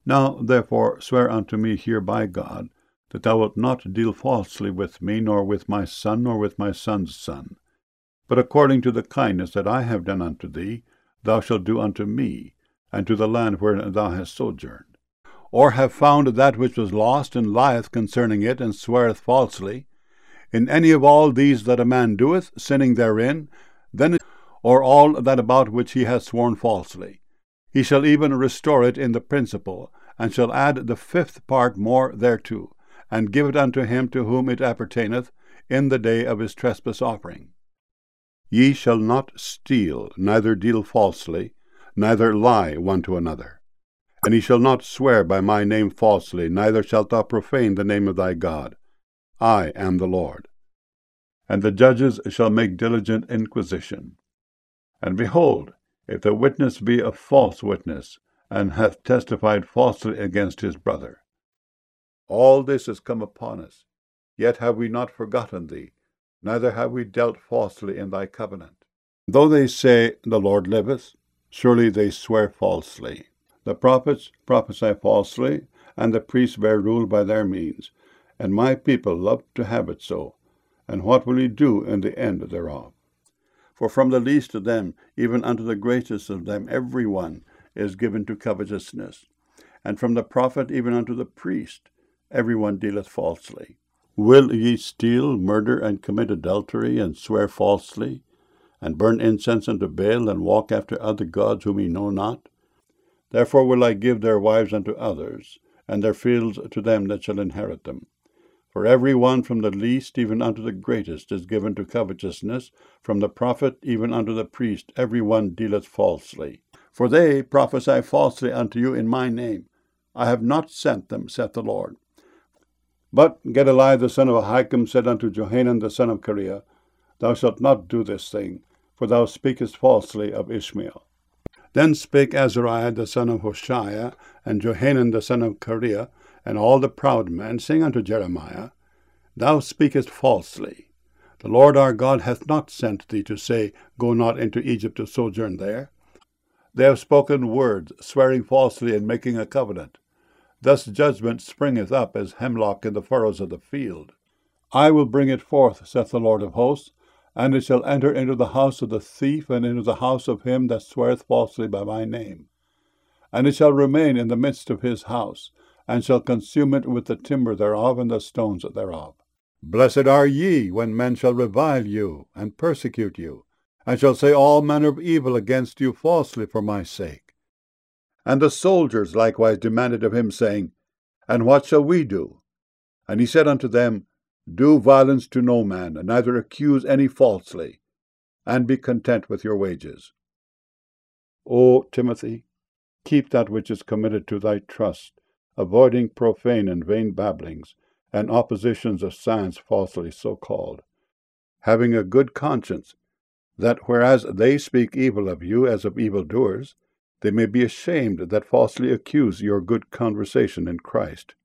Now therefore swear unto me here by God, that thou wilt not deal falsely with me, nor with my son, nor with my son's son. But according to the kindness that I have done unto thee, thou shalt do unto me, and to the land wherein thou hast sojourned. Or have found that which was lost, and lieth concerning it, and sweareth falsely, in any of all these that a man doeth, sinning therein, then or all that about which he hath sworn falsely, he shall even restore it in the principal, and shall add the fifth part more thereto, and give it unto him to whom it appertaineth, in the day of his trespass offering. Ye shall not steal, neither deal falsely, neither lie one to another. And ye shall not swear by my name falsely, neither shalt thou profane the name of thy God. I am the Lord. And the judges shall make diligent inquisition. And behold, if the witness be a false witness, and hath testified falsely against his brother. All this is come upon us, yet have we not forgotten thee, neither have we dealt falsely in thy covenant. Though they say, The Lord liveth, surely they swear falsely. The prophets prophesy falsely, and the priests bear rule by their means. And my people love to have it so. And what will ye do in the end thereof? For from the least of them, even unto the greatest of them, every one is given to covetousness. And from the prophet even unto the priest, every one dealeth falsely. Will ye steal, murder, and commit adultery, and swear falsely, and burn incense unto Baal, and walk after other gods whom ye know not? Therefore will I give their wives unto others, and their fields to them that shall inherit them. For every one from the least even unto the greatest is given to covetousness, from the prophet even unto the priest every one dealeth falsely. For they prophesy falsely unto you in my name. I have not sent them, saith the Lord. But Gedaliah the son of Ahikam said unto Johanan the son of Kareah, Thou shalt not do this thing, for thou speakest falsely of Ishmael. Then spake Azariah the son of Hoshaiah, and Johanan the son of Kareah, and all the proud men, saying unto Jeremiah, Thou speakest falsely. The Lord our God hath not sent thee to say, Go not into Egypt to sojourn there. They have spoken words, swearing falsely and making a covenant. Thus judgment springeth up as hemlock in the furrows of the field. I will bring it forth, saith the Lord of hosts, and it shall enter into the house of the thief, and into the house of him that sweareth falsely by my name. And it shall remain in the midst of his house, and shall consume it with the timber thereof and the stones thereof. Blessed are ye when men shall revile you, and persecute you, and shall say all manner of evil against you falsely for my sake. And the soldiers likewise demanded of him, saying, And what shall we do? And he said unto them, Do violence to no man, and neither accuse any falsely, and be content with your wages. O Timothy, keep that which is committed to thy trust, avoiding profane and vain babblings, and oppositions of science falsely so called, having a good conscience, that whereas they speak evil of you as of evildoers, they may be ashamed that falsely accuse your good conversation in Christ.